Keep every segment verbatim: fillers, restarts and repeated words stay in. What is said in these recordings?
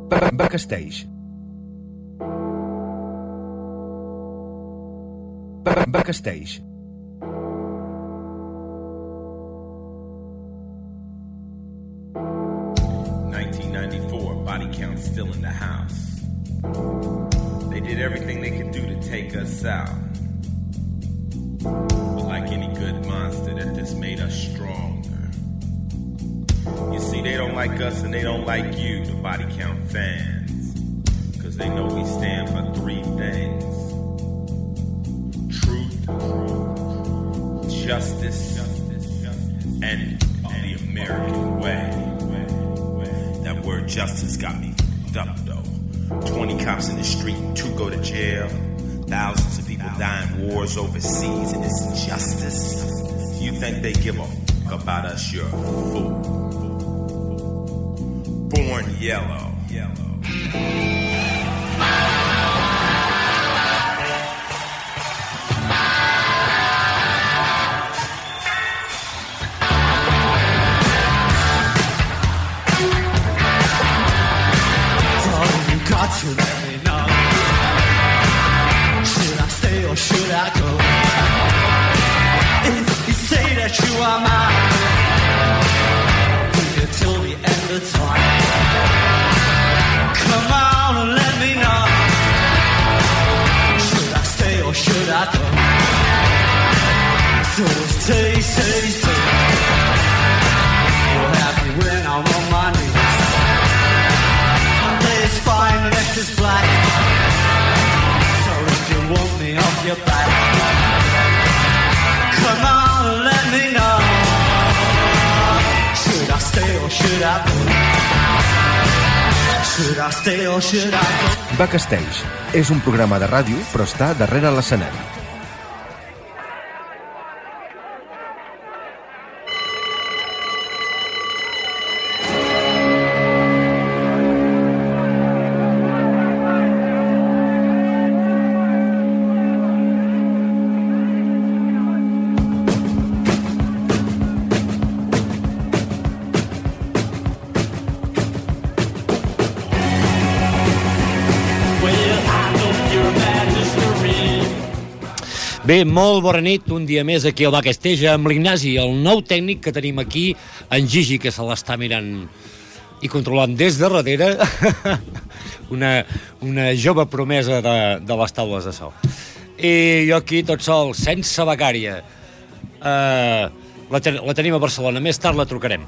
Backstage. Backstage. nineteen ninety-four, body count still in the house. They did everything they could do to take us out. But like any good monster, that just made us stronger. You see, they don't like us and they don't like you, the body count fans. Cause they know we stand for three things. Truth, justice, and the American way. That word justice got me fucked up though. twenty cops in the street and two go to jail. Thousands of people die in wars overseas, and it's injustice. You think they give a fuck about us? You're a fool. Born yellow. Yellow. Got to let me know. Should I stay or should I go? If you say that you are mine, will you till the end of time? Come on and let me know. Should I stay or should I go? So stay, stay, stay. You're happy when I'm on my knees. It's fine, the next is black. So if you want me off your back, come on and let me know. Should I stay or should I go? Should I stay or should I go? Backstage és un programa de ràdio, però està darrere l'escenari. Bé, molt bona nit, un dia més aquí al Backstage amb l'Ignasi, el nou tècnic que tenim aquí, en Gigi, que se l'està mirant i controlant des de darrere, una, una jove promesa de, de les taules de so. I jo aquí tot sol, sense becària. Uh, la, ten, la tenim a Barcelona, més tard la trucarem.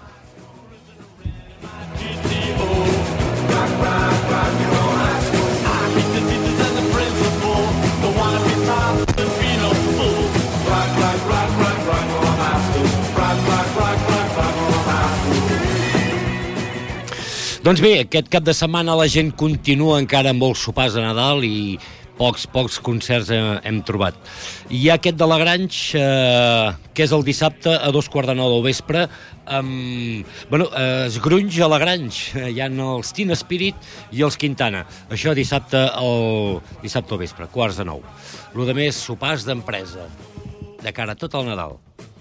Doncs bé, aquest cap de setmana la gent continua encara amb molts sopars de Nadal i pocs, pocs concerts hem trobat. Hi ha aquest de la Grange, eh, que és el dissabte a dos quarts de nou del vespre, amb, bueno, es grunge a la Grange, hi ha els Teen Spirit i els Quintana. Això dissabte al, dissabte al vespre, quarts de nou. Lo de més, sopars d'empresa, de cara a tot el Nadal.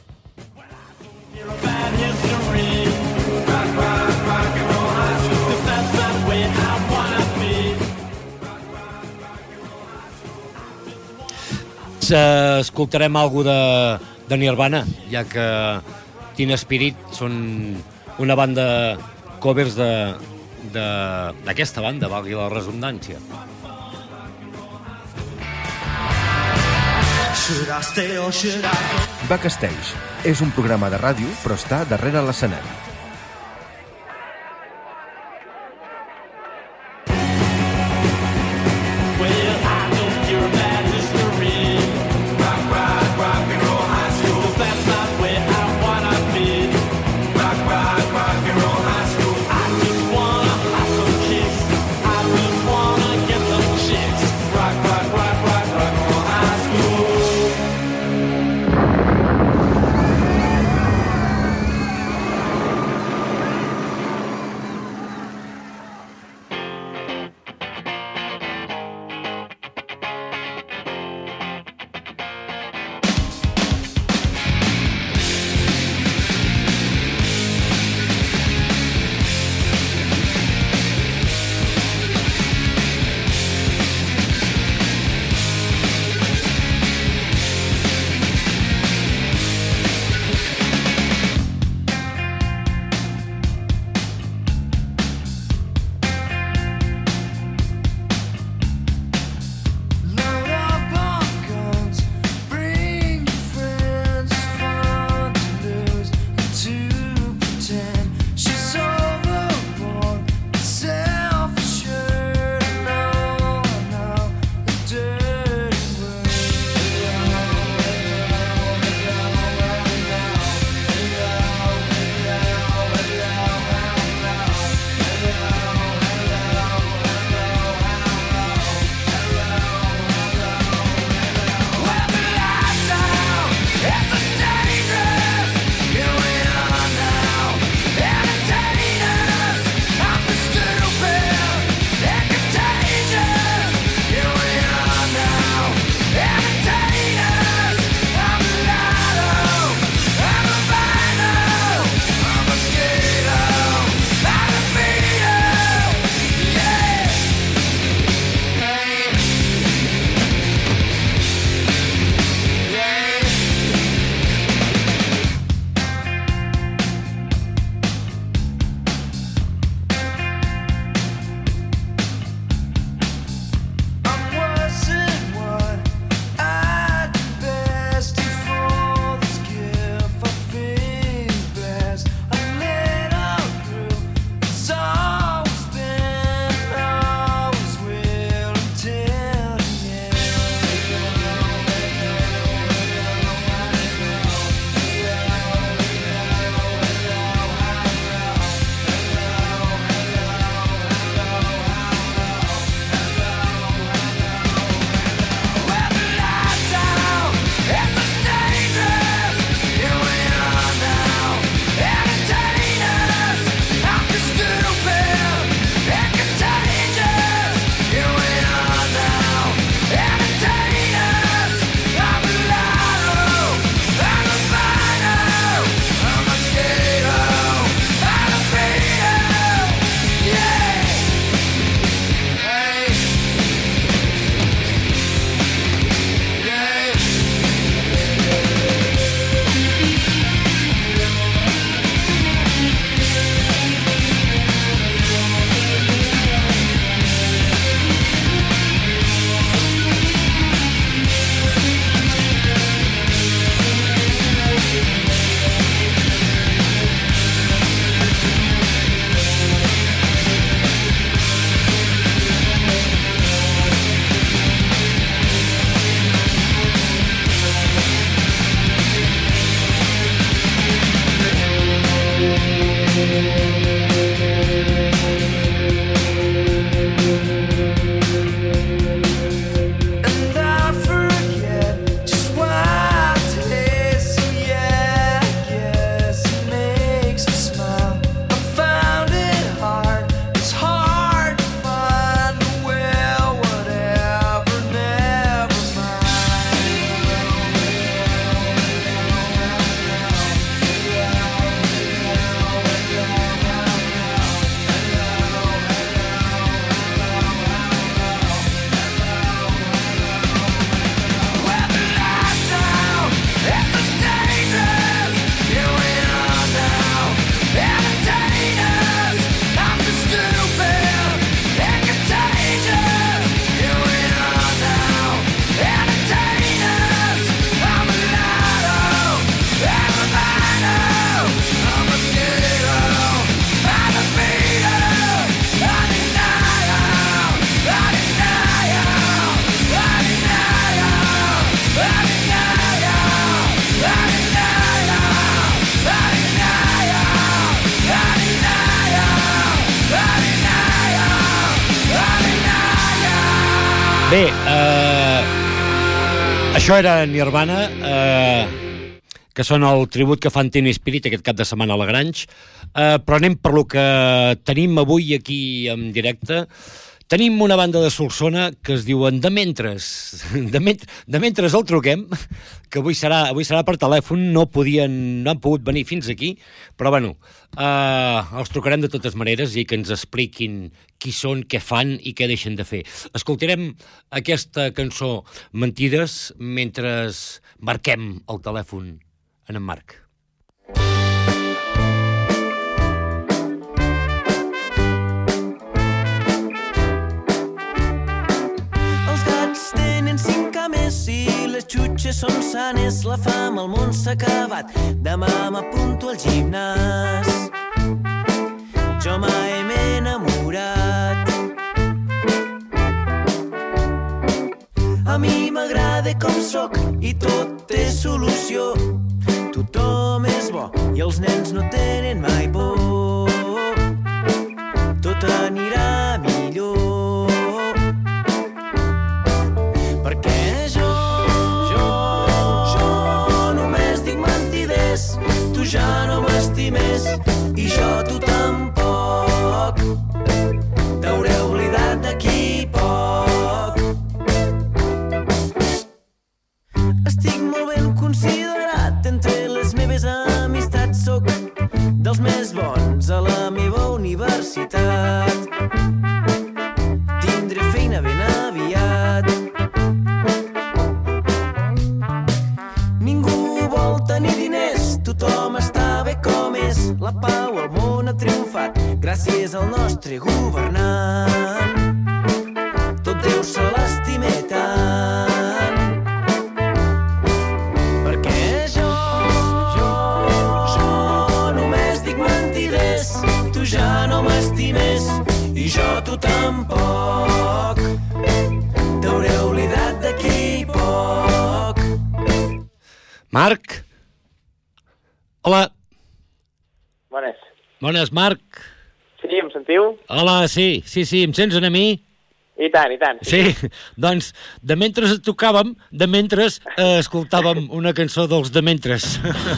Escoltarem alguna de, de Nirvana, ja que Teen Spirit són una banda covers d'aquesta banda, valgui la redundància. Backstage és un programa de ràdio, però està darrere l'escenari. Bé, eh, això era Nirvana, eh, que són el tribut que fan Teen Spirit aquest cap de setmana a la Grange, eh, però anem per lo que tenim avui aquí en directe. Tenim una banda de Solsona que es diuen De Mentres. De, ment de Mentres el truquem, que avui serà, avui serà per telèfon, no podien, no han pogut venir fins aquí, però bueno, eh, els trucarem de totes maneres i que ens expliquin qui són, què fan i què deixen de fer. Escoltarem aquesta cançó Mentides mentre marquem el telèfon en en Marc. Si les xutxes són sanes, la fam al món s'ha acabat. Demà m'apunto al gimnàs. Jo mai m'he enamorat. A mi m'agrada com sóc i tot té solució. Tothom és bo i els nens no tenen mai por. Tot anirà millor. Perquè jo, jo, jo només dic mentides, tu ja no m'estimes i jo tu tampoc. T'hauré oblidat d'aquí poc. Estic molt ben considerat entre les meves amistats, soc dels més bons a la meva universitat. Tindré feina ben aviat. Tenir diners, tothom està bé com és. La pau al món ha triomfat gràcies al nostre governant. Tot Déu se l'estime tant. Perquè jo, jo, jo només dic mentides, tu ja no m'estimes i jo tu tampoc. T'hauré oblidat d'aquí poc. Marc? Hola. Bones. Bones, Marc. Sí, em sentiu? Hola, sí, sí, sí, em sents a mi? I tant, i tant. Sí, sí. Doncs de mentre tocàvem, de mentre eh, escoltàvem una cançó dels De Mentres.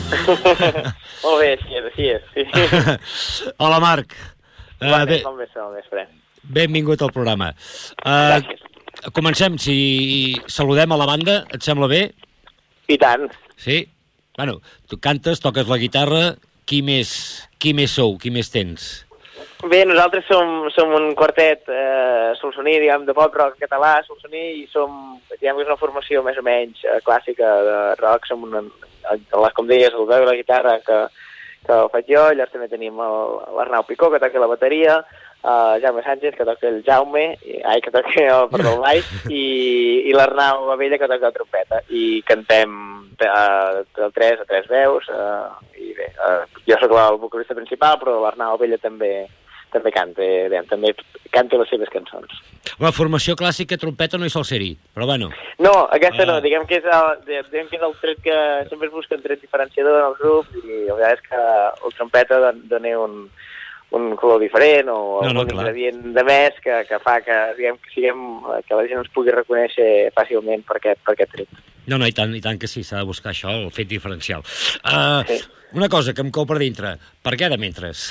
Molt bé, així és, així és. Sí. Hola, Marc. Bon uh, bé, bon vespre, bon vespre. Benvingut al programa. Uh, Gràcies. Comencem, si saludem a la banda, et sembla bé? I tant. Sí? Bueno, tu cantes, toques la guitarra, qui més, qui més sou, qui més tens? Bé, nosaltres som, som un quartet eh, solsoní, diguem, de pop rock català, solsoní, i som, diguem, és una formació més o menys eh, clàssica de rock, som una, com deies, el veu i la guitarra que, que ho faig jo, llavors també tenim l'Arnau Picó, que toca la bateria, Uh, Jaume Sánchez, que toca el Jaume, i, ai, que toca el, perdó, el baix, i, i l'Arnau Abella, que toca la trompeta, i cantem uh, el tres a tres veus, uh, i bé, uh, jo soc el vocalista principal, però l'Arnau Abella també, també canta, eh, també canta les seves cançons. La formació clàssica trompeta no hi sol ser-hi, però bueno. No, aquesta uh... no, diguem que, és el, diguem que és el tret que sempre es busca un tret diferenciador en els grups, i la veritat és que el trompeta dona un... un color diferent o no, no, un ingredient de més que, que fa que, diguem, que, siguem, que la gent ens pugui reconèixer fàcilment per aquest, per aquest tret. No, no, i tant, i tant que sí, s'ha de buscar això, el fet diferencial. Uh, sí. Una cosa que em cou per dintre, per què De Mentres?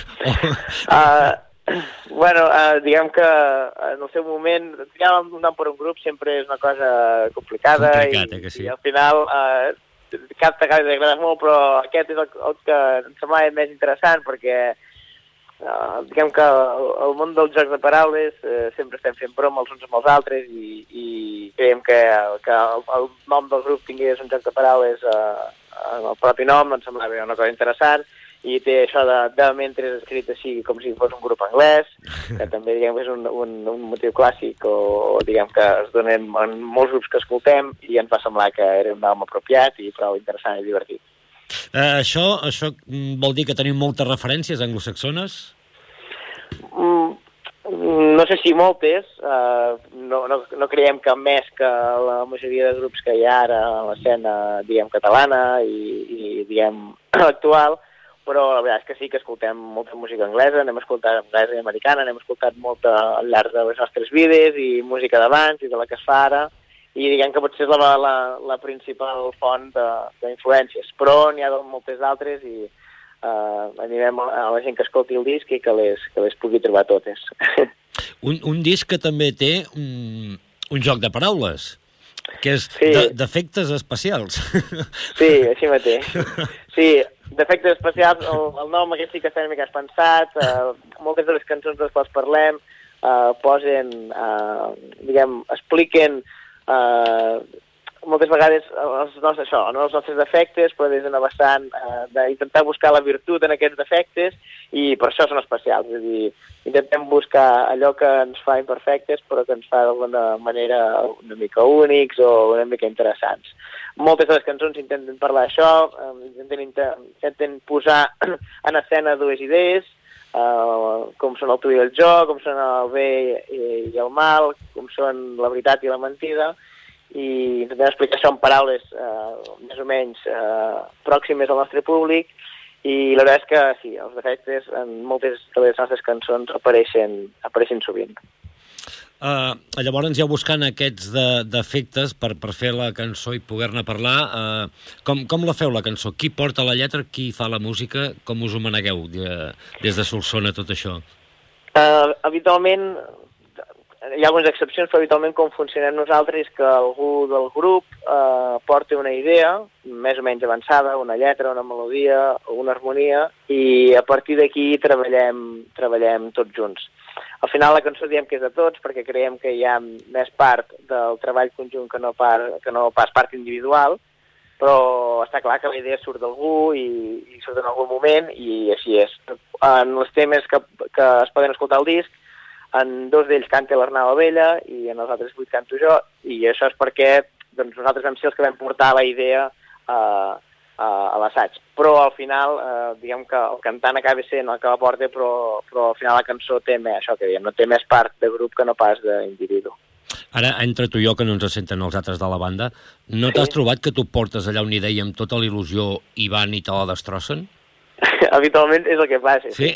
uh, bueno, uh, diguem que en el seu moment, triar un nom per un grup sempre és una cosa complicada. Complicat, i, eh, que sí. I al final uh, cap t'acaba d'agradar molt, però aquest és el, el que em semblava més interessant perquè Uh, diguem que el, el món dels jocs de paraules uh, sempre estem fent broma els uns amb els altres i, i creiem que, que el, el nom del grup tingués un joc de paraules uh, en el propi nom, ens semblava una cosa interessant, i té això de, de mentre escrit així com si fos un grup anglès, que també diguem que és un, un, un motiu clàssic o, o diguem que es donen en molts grups que escoltem i ens va semblar que era un nom apropiat i prou interessant i divertit. Uh, això, això vol dir que tenim moltes referències anglosaxones? Mm, no sé si moltes, uh, no, no, no creiem que més que la majoria de grups que hi ha ara a l'escena, diguem, catalana i, i diguem, actual, però la veritat és que sí que escoltem molta música anglesa, anem a escoltar anglesa i americana, hem escoltat molta al llarg de les nostres vides, i música d'abans i de la que es fa ara, i diguem que potser és la, la, la principal font d'influències, però n'hi ha moltes d'altres i uh, animem a la gent que escolti el disc i que les, que les pugui trobar totes. Un, un disc que també té un, un joc de paraules, que és sí. d'efectes especials. Sí, així mateix. Sí, d'efectes especials, el, el nom aquest sí que està una mica pensat, uh, moltes de les cançons de les quals parlem uh, posen, uh, diguem, expliquen uh, moltes vegades els nostres, això, no els nostres defectes, però des d'una vessant uh, d'intentar buscar la virtut en aquests defectes, i per això són especials. És a dir, intentem buscar allò que ens fa imperfectes, però que ens fa d'alguna manera una mica únics o una mica interessants. Moltes de les cançons intenten parlar d'això, intenten, intenten posar en escena dues idees, uh, com són el tu i el jo, com són el bé i, i el mal, com són la veritat i la mentida, i intentem explicar això en paraules eh, més o menys eh, pròximes al nostre públic, i la veritat és que sí, els defectes en moltes de les nostres cançons apareixen, apareixen sovint. Uh, llavors, ja buscant aquests de, defectes per, per fer la cançó i poder-ne parlar, uh, com, com la feu, la cançó? Qui porta la lletra, qui fa la música? Com us ho manegueu de, des de Solsona, tot això? Uh, habitualment, hi ha algunes excepcions, però habitualment com funcionem nosaltres és que algú del grup eh, porta una idea, més o menys avançada, una lletra, una melodia, una harmonia, i a partir d'aquí treballem, treballem tots junts. Al final la cançó diem que és de tots, perquè creiem que hi ha més part del treball conjunt que no, part, que no pas part individual, però està clar que la idea surt d'algú i, i surt en algun moment, i així és. En els temes que, que es poden escoltar al disc, en dos d'ells canta l'Arnau Abella i en els altres vuit canto jo, i això és perquè doncs, nosaltres vam ser els que vam portar la idea a, a, a l'assaig. Però al final, eh, diguem que el cantant acaba sent el que la porta, però, però al final la cançó té més, això que diem, no té més part de grup que no pas d'individu. Ara, entre tu i jo, que no ens senten els altres de la banda, no Sí. t'has trobat que tu portes allà una idea amb tota la il·lusió i van i te la destrossen? Habitualment és el que passa. Sí?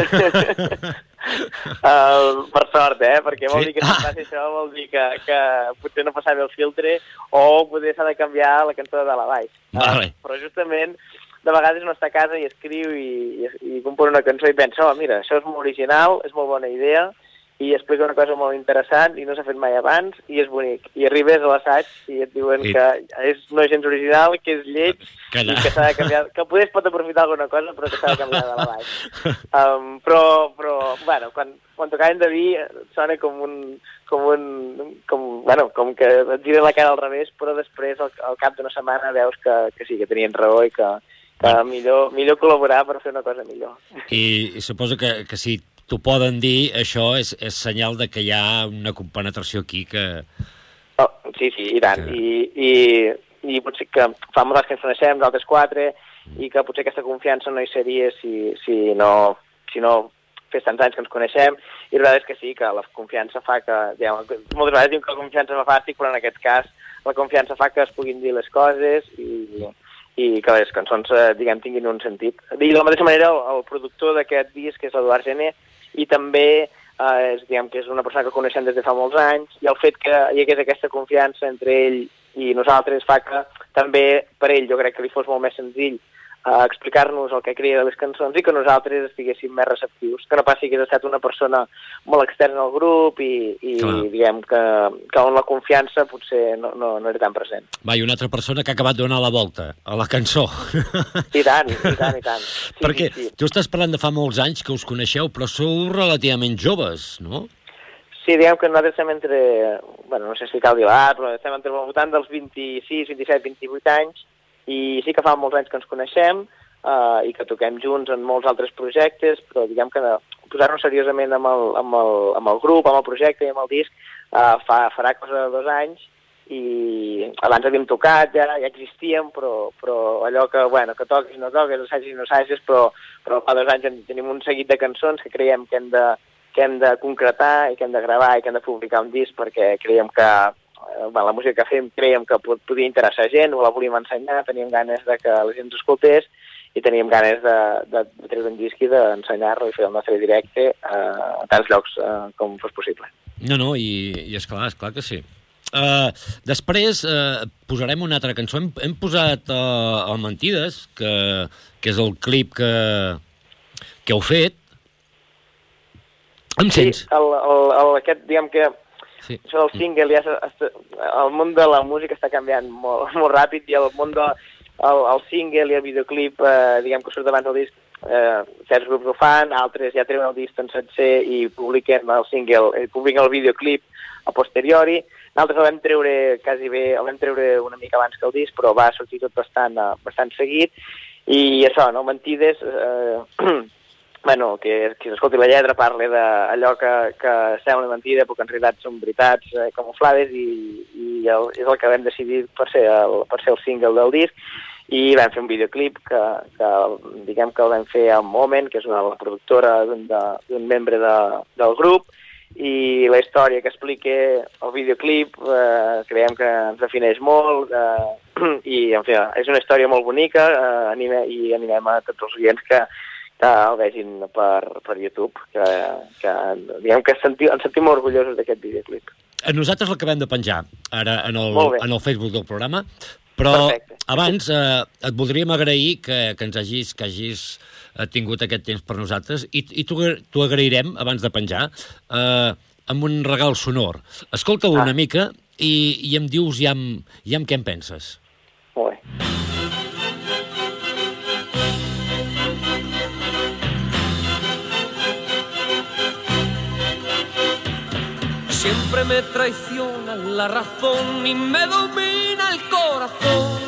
uh, per sort, eh? Perquè vol Sí? dir que si passa això vol dir que, que potser no passava el filtre o potser s'ha de canviar la cançó de dalt a baix. Vale. Uh, però justament, de vegades no està a casa i escriu i, i, i compon una cançó i pensa, oh, mira, això és molt original, és molt bona idea, i explica una cosa molt interessant i no s'ha fet mai abans i és bonic. I arribes a l'assaig i et diuen I... que és, no és gens original, que és lleig que no. i que s'ha de canviar, que potser es pot aprofitar alguna cosa però que s'ha de canviar de la baix. Um, però, però, bueno, quan, quan t'ho acaben de dir sona com un, com un, com, bueno, com que et giren la cara al revés, però després al, al cap d'una setmana veus que, que sí, que tenien raó i que, que millor, millor col·laborar per fer una cosa millor. I, i suposo que, que si t'ho poden dir, això és, és senyal de que hi ha una compenetració aquí que... Oh, sí, sí, i tant. Que... I, i, I potser que fa molts anys que ens coneixem, nosaltres quatre, i que potser aquesta confiança no hi seria si, si, no, si no fes tants anys que ens coneixem, i la veritat és que sí, que la confiança fa que... Diguem, moltes vegades diuen que la confiança fa fàstic, però en aquest cas la confiança fa que es puguin dir les coses i, i que les cançons, diguem, tinguin un sentit. I de la mateixa manera, el, el productor d'aquest disc, que és l'Eduard Gené, i també eh, és, diguem, que és una persona que coneixem des de fa molts anys, i el fet que hi hagués aquesta confiança entre ell i nosaltres fa que també per ell jo crec que li fos molt més senzill eh, explicar-nos el que creia de les cançons i que nosaltres estiguéssim més receptius, que no passi que hagués estat una persona molt externa al grup i, i diguem que, que on la confiança potser no, no, no era tan present. Va, i una altra persona que ha acabat donant la volta a la cançó. I tant, i tant, i tant. Sí, Perquè sí, sí. tu estàs parlant de fa molts anys que us coneixeu, però sou relativament joves, no? Sí, diguem que nosaltres estem entre, bueno, no sé si cal dir l'edat, però estem entre el voltant dels vint-i-sis, vint-i-set, vint-i-vuit anys, i sí que fa molts anys que ens coneixem uh, i que toquem junts en molts altres projectes, però diguem que posar-nos seriosament amb el, amb, el, amb el grup, amb el projecte i amb el disc uh, fa, farà cosa de dos anys, i abans havíem tocat, ja, ja existíem, però, però allò que, bueno, que toques i no toques, assagis i no assagis, però, però fa dos anys tenim un seguit de cançons que creiem que hem de, que hem de concretar i que hem de gravar i que hem de publicar un disc perquè creiem que bueno, la música que fem creiem que podia interessar gent, o la volíem ensenyar, teníem ganes de que la gent s'escoltés, i teníem ganes de, de, de treure un disc i d'ensenyar-lo i fer el nostre directe uh, a tants llocs uh, com fos possible. No, no, i, i esclar, esclar que sí. Uh, després uh, posarem una altra cançó. Hem, hem posat uh, el Mentides, que, que és el clip que, que heu fet. Em sents? Sí, el, el, el, aquest, diguem que sí. Això del single, ja està, el món de la música està canviant molt, molt ràpid i el món de, el, el single i el videoclip, eh, diguem que surt abans del disc, eh, certs grups ho fan, altres ja treuen el disc en sencer i publiquen el single, eh, publiquen el videoclip a posteriori. Nosaltres el vam treure quasi bé, el vam treure una mica abans que el disc, però va sortir tot bastant, uh, bastant seguit. I això, no? Mentides, eh, bueno, que qui s'escolti la lletra parla d'allò que, que sembla mentida, però que en realitat són veritats eh, camuflades, i, i el, és el que vam decidir per ser el, per ser el single del disc. I vam fer un videoclip que, que diguem que el vam fer amb Moment, que és una la productora d'un membre de, del grup, i la història que explica el videoclip eh, creiem que ens defineix molt eh, i en fi, és una història molt bonica eh, anime, i animem a tots els oients que, que el vegin per, per YouTube, que, que diguem que sentim, ens sentim orgullosos d'aquest videoclip. Nosaltres l'acabem de penjar ara en el, en el Facebook del programa, però perfecte. Abans eh, et voldríem agrair que, que ens hagis, que hagis tingut aquest temps per nosaltres, i, i t'ho agrairem abans de penjar eh, amb un regal sonor. Escolta-ho ah. una mica i, i em dius ja amb, ja amb què en penses. Molt bé. Siempre me traiciona la razón y me domina el corazón.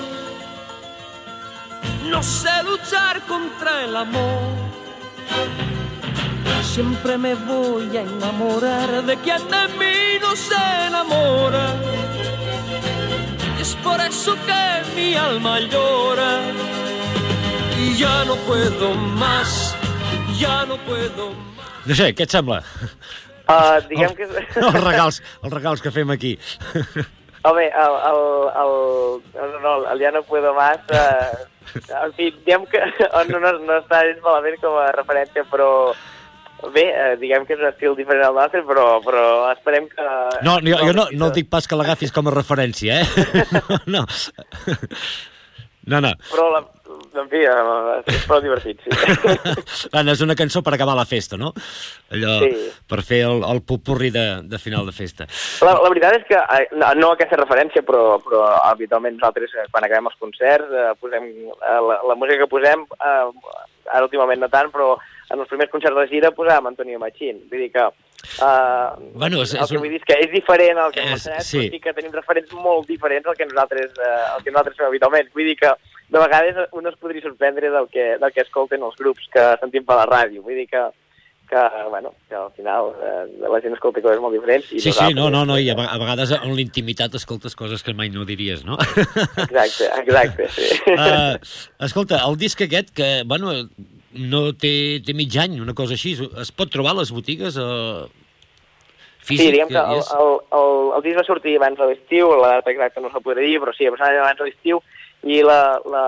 No sé luchar contra el amor. Siempre me voy a enamorar de quien de mí no se enamora. Y es por eso que mi alma llora. Y ya no puedo más, ya no puedo más. No sé, què et sembla? Uh, diguem el, que... els, regals, els regals que fem aquí. Home, el, el, el, el, no, el ja no puedo más... Uh, en fi, diguem que no, no, no està gens malament com a referència, però bé, eh, diguem que és un estil diferent al nostre, però, però esperem que... No, jo, jo no, no dic pas que l'agafis com a referència, eh? No, no. No, no. Però, la, en fi, és prou divertit, sí. Bueno, és una cançó per acabar la festa, no? Allò, sí. Per fer el, el popurri de, de final de festa. La, la veritat és que, no, no aquesta referència, però, però habitualment nosaltres, quan acabem els concerts, eh, posem, eh, la, la música que posem, eh, ara últimament no tant, però en els primers concerts de la gira posàvem Antonio Machín. Vull dir que... Uh, bueno, és, el és que un... vull dir és que és diferent al que hem és, ensenyat, sí. però sí que tenim referents molt diferents al que nosaltres, uh, al que nosaltres fem habitualment. Vull dir que de vegades un es podria sorprendre del que, del que escolten els grups que sentim per la ràdio. Vull dir que, que, bueno, que al final uh, la gent escolta coses molt diferents. I sí, sí, no, no, no, i a vegades en l'intimitat escoltes coses que mai no diries, no? Exacte, exacte, sí. Uh, escolta, el disc aquest, que, bueno, no té, té mig any, una cosa així, es pot trobar a les botigues? Uh... Físic, sí, diguem que el, el, el, el disc va sortir abans de l'estiu, la data exacta no s'ho podré dir, però sí, abans de l'estiu, i la, la,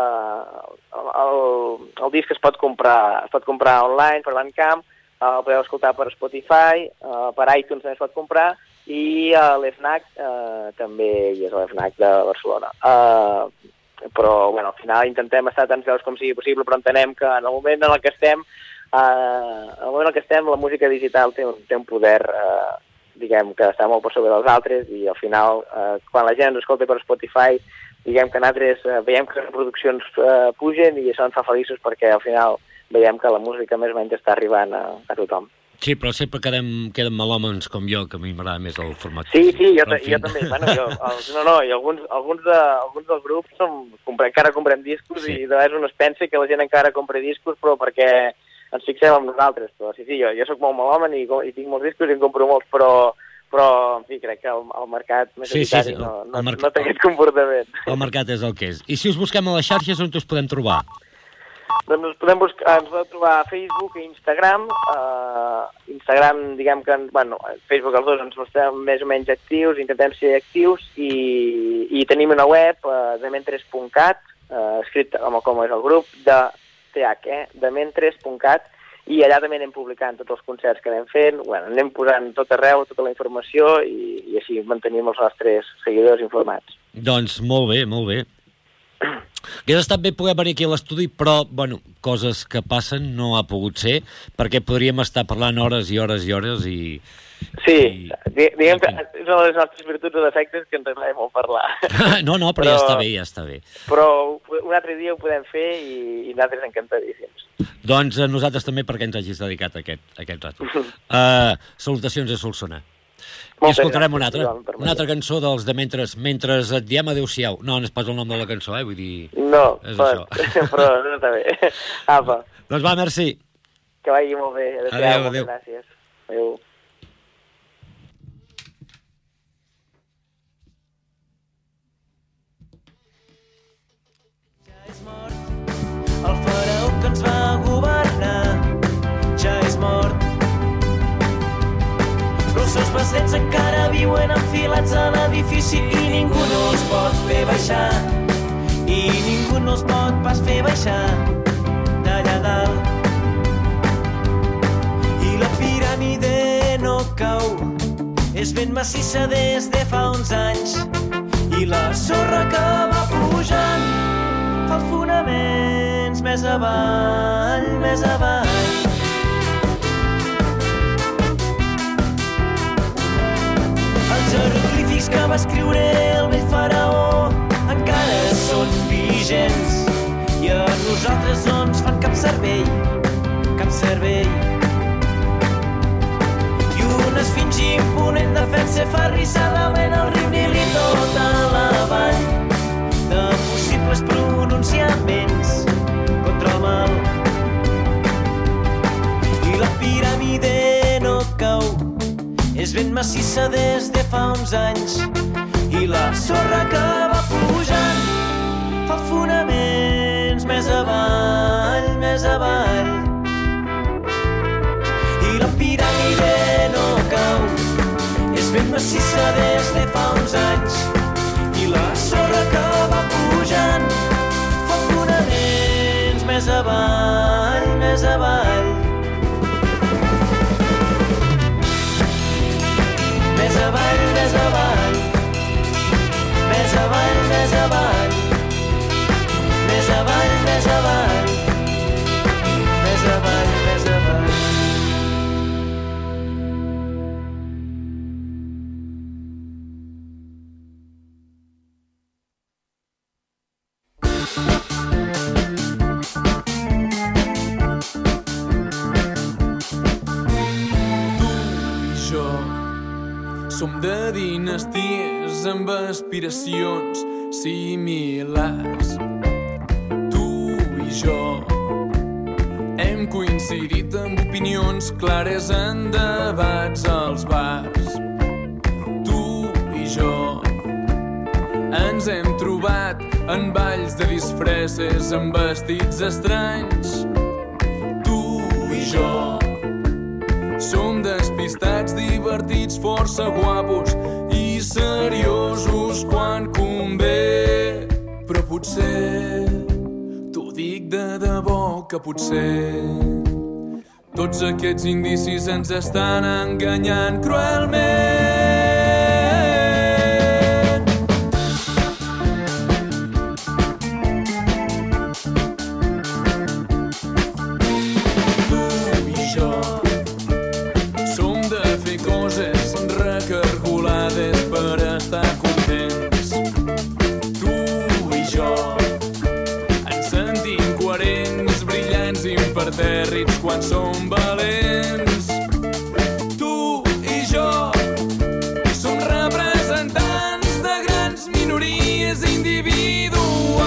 el, el disc es pot comprar es pot comprar online per Bandcamp, el podeu escoltar per Spotify, uh, per iTunes també es pot comprar, i a l'Fnac uh, també hi és a l'Fnac de Barcelona. Uh, però, bueno, al final intentem estar tan veus com sigui possible, però entenem que en el moment en el que estem, uh, en el moment en el que estem, la música digital té un, té un poder... Uh, diguem que està molt per sobre dels altres, i al final, eh, quan la gent ens escolta per Spotify, diguem que nosaltres eh, veiem que les reproduccions eh, pugen, i això ens fa feliços perquè al final veiem que la música més o menys està arribant a, a tothom. Sí, però sempre quedem, queden malòmens com jo, que a mi m'agrada més el format. Sí, sí, jo, jo també. Bueno, jo, els, no, no, i alguns, alguns, de, alguns dels grups som, compre, encara comprem discos, sí. I de vegades un es pensa que la gent encara compra discos, però perquè ens fixem amb nosaltres, però sí, sí, jo, jo soc molt malòmen i, i tinc molts discos i en compro molts, però, però en fi, crec que el, el mercat majoritari sí, sí, sí. No, no, mercat, no té aquest comportament. El mercat és el que és. I si us busquem a les xarxes, on us podem trobar? Doncs ens podem, buscar, ens podem trobar a Facebook i Instagram. Uh, Instagram, diguem que, bueno, Facebook els dos ens mostrem més o menys actius, intentem ser actius, i, i tenim una web, uh, dement tres punt cat, uh, escrit com, com és el grup, de T H, eh? dementres punt cat, i allà també anem publicant tots els concerts que anem fent, bueno, anem posant tot arreu, tota la informació, i, i així mantenim els nostres seguidors informats. Doncs molt bé, molt bé. Hauria estat bé poder venir aquí a l'estudi, però, bueno, coses que passen no ha pogut ser, perquè podríem estar parlant hores i hores i hores i... Sí, i... diguem que és una de les nostres virtuts o defectes que ens agrada molt parlar. No, no, però, però ja està bé, ja està bé. Però un altre dia ho podem fer i, i nosaltres encantadíssims. Doncs a nosaltres també perquè ens hagis dedicat aquest, aquest rato. Uh, salutacions a Solsona. I escoltarem una altra, una altra cançó dels de Mentres, mentre et diem adéu-siau. No, no és pas el nom de la cançó, eh? Vull dir... No, és pot, això. Però no està bé. Apa. Doncs va, merci. Que vagi molt bé. Adéu, adéu, adéu. Gràcies. Adéu. Ja és mort el faraó que ens va governar. Ja és mort. Però els seus besnets encara viuen enfilats a l'edifici i ningú no els pot fer baixar. I ningú no els pot pas fer baixar d'allà dalt. I la piràmide no cau, és ben massissa des de fa uns anys. I la sorra que va pujant fa els fonaments més avall, més avall. Els jeroglífics que va escriure el vell faraó encara són vigents i a nosaltres no ens fan cap servei, cap servei. I una esfinge imponent defensa aferrissadament el riu Nil i tota la vall de possibles pronunciaments contra el mal. I la piràmide no cau, és ben massissa des de fa uns anys i la sorra que va pujant fa els fonaments més avall, més avall. I la piràmide no cau, és ben massissa des de fa uns anys i la sorra que va pujant fa els fonaments més avall, més avall. Més avall, més avall, més avall, més avall, més avall, més avall, més avall, més avall. Som de dinasties amb aspiracions similars. Tu i jo hem coincidit amb opinions clares en debats als bars. Tu i jo ens hem trobat en balls de disfresses amb vestits estranys. Tu i jo som despistats, divertits, força guapos i seriosos quan convé. Però potser, t'ho dic de debò, que potser tots aquests indicis ens estan enganyant cruelment. Impertèrrits quan som valents. Tu i jo som representants de grans minories individuals.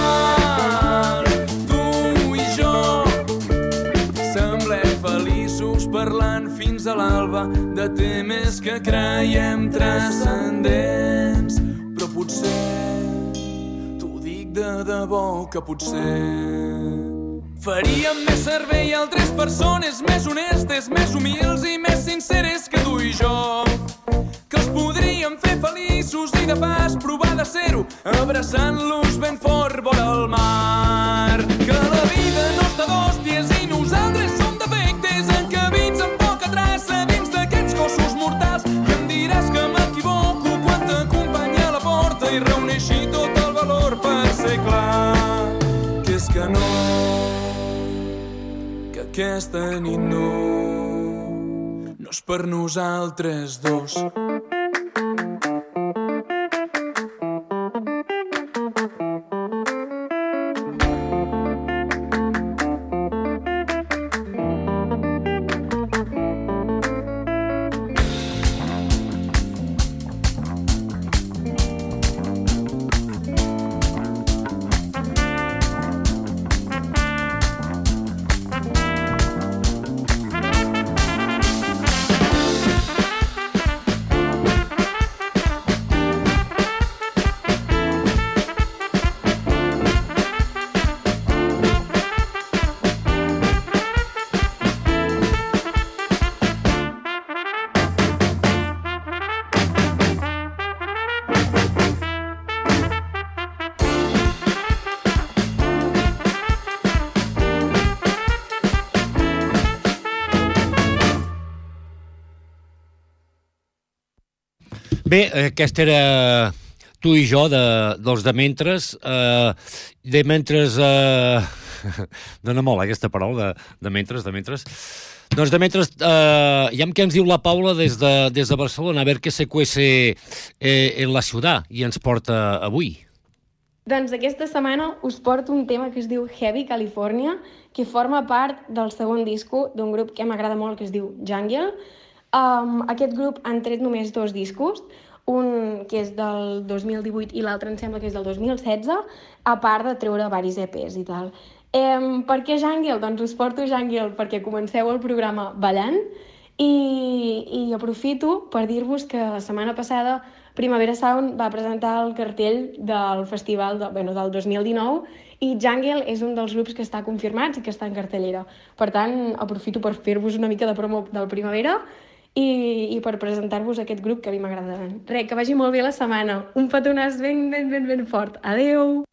Tu i jo semblem feliços parlant fins a l'alba de temes que creiem transcendents. Però potser, t'ho dic de debò, que potser faríem més servei a altres persones més honestes, més humils i més sinceres que tu i jo, que els podríem fer feliços i de pas provar de ser-ho, abraçant-los ben fort vora el mar. Que la vida no està dos aquesta nit no, no és per nosaltres dos. Bé, aquest era Tu i jo, de, dels de mentres. Eh, de mentres... Eh, dona molt, eh, aquesta paraula, de, de mentres, de mentres. Doncs de mentres, eh, ja què ens diu la Paula des de, des de Barcelona, a veure què se cuece eh, en la ciutat i ens porta avui. Doncs aquesta setmana us porto un tema que es diu Heavy California, que forma part del segon disco d'un grup que m'agrada molt, que es diu Jungle. Um, aquest grup han tret només dos discos, un que és del dos mil divuit i l'altre em sembla que és del dos mil setze, a part de treure varis E Pes i tal. Um, per què Jungle? Doncs us porto Jungle perquè comenceu el programa ballant i, i aprofito per dir-vos que la setmana passada Primavera Sound va presentar el cartell del festival de, bueno, del dos mil dinou i Jungle és un dels grups que està confirmats i que està en cartellera. Per tant, aprofito per fer-vos una mica de promo del Primavera i, i per presentar-vos aquest grup que a mi m'agrada. Res, que vagi molt bé la setmana. Un petonàs ben, ben, ben, ben fort. Adeu!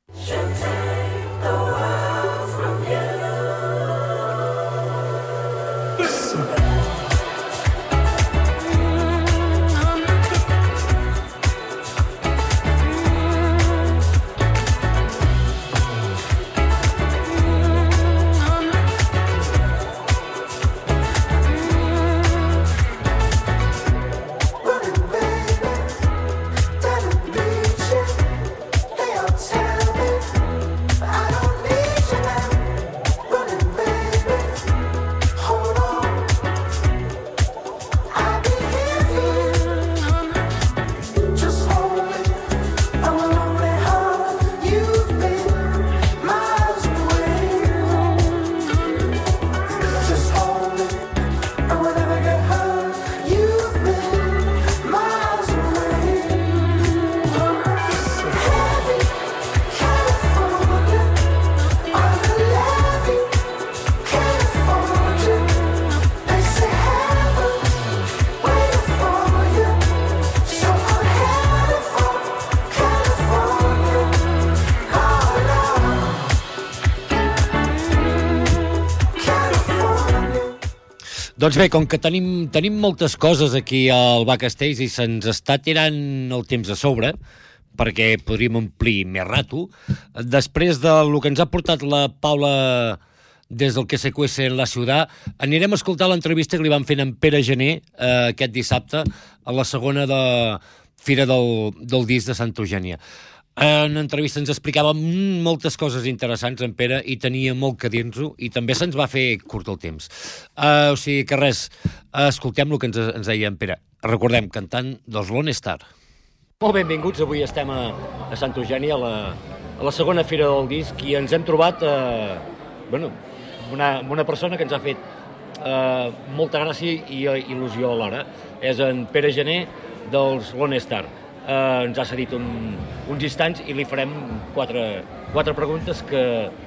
Doncs bé, com que tenim, tenim moltes coses aquí al Backstage i se'ns està tirant el temps a sobre, perquè podríem omplir més rato, després del que ens ha portat la Paula des del que se cuece en la ciutat, anirem a escoltar l'entrevista que li van fer en Pere Gené eh, aquest dissabte a la segona de Fira del, del Disc de Santa Eugènia. En entrevista ens explicava moltes coses interessants en Pere i tenia molt que dir-nos-ho i també se'ns va fer curt el temps. Uh, o sigui que res, escoltem el que ens, ens deia en Pere. Recordem, cantant dels Lone Star. Molt benvinguts, avui estem a, a Santa Eugènia, a la, a la segona Fira del Disc i ens hem trobat uh, bueno, una, una persona que ens ha fet uh, molta gràcia i uh, il·lusió alhora. És en Pere Gené dels Lone Star. Uh, ens ha cedit un, uns instants i li farem quatre, quatre preguntes que,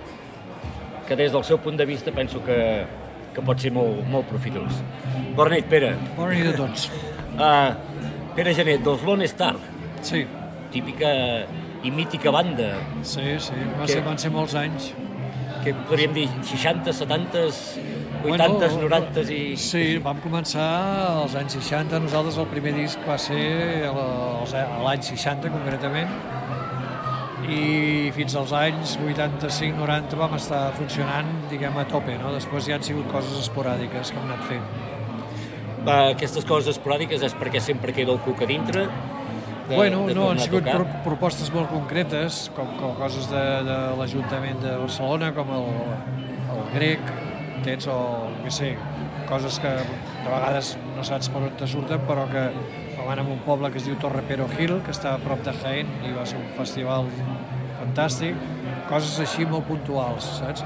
que des del seu punt de vista penso que, que pot ser molt, molt profitós. Bona nit, Pere. Bona nit a tots. Uh, Pere Gené, dels Lone Star. Sí. Típica i mítica banda. Sí, sí, van, que, ser, van ser molts anys. Que podríem dir seixanta, setanta, vuitanta, bueno, noranta i... Sí, vam començar als anys seixanta, nosaltres el primer disc va ser a l'any seixanta concretament, i fins als anys vuitanta-cinc noranta vam estar funcionant, diguem, a tope, no? Després ja han sigut coses esporàdiques que hem anat fent. Aquestes coses esporàdiques és perquè sempre queda el cuc a dintre? De, bueno, de no, han sigut pro propostes molt concretes, com, com coses de, de l'Ajuntament de Barcelona, com el, el grec, tens, o què sé, coses que de vegades no saps per on te surten, però que van en un poble que es diu Torre Pero Gil, que està a prop de Jaén, i va ser un festival fantàstic, coses així molt puntuals, saps?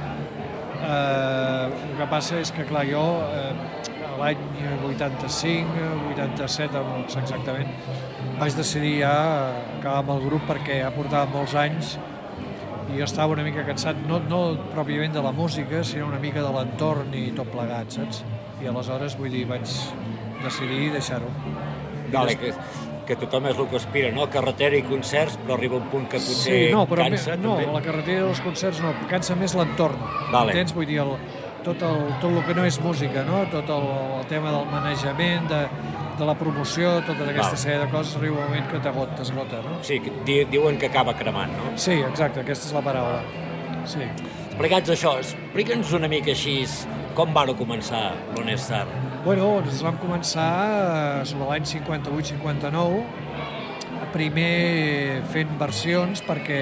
Eh, el que passa és que, clar, jo eh, l'any vuitanta-cinc, vuitanta-set, no sé exactament, vaig decidir ja acabar amb el grup perquè ja portava molts anys i jo estava una mica cansat, no, no pròpiament de la música, sinó una mica de l'entorn i tot plegat, saps? I aleshores, vull dir, vaig decidir deixar-ho. Vale, que, que tothom és el que aspira, no? Carretera i concerts, però arriba un punt que potser sí, no, però cansa. Me, no, també. la carretera i els concerts no, cansa més l'entorn. Vale. Entens? Vull dir, el, tot, el, tot el que no és música, no? Tot el, el tema del manejament, de, de la promoció, tota aquesta sèrie de coses, arriba un moment que t'esgota, no? Sí, di, diuen que acaba cremant, no? Sí, exacte, aquesta és la paraula. Sí. Explicats això, explica'ns una mica així com va començar l'Honest Star. Bueno, ens vam començar sobre l'any cinquanta-vuit cinquanta-nou, primer fent versions perquè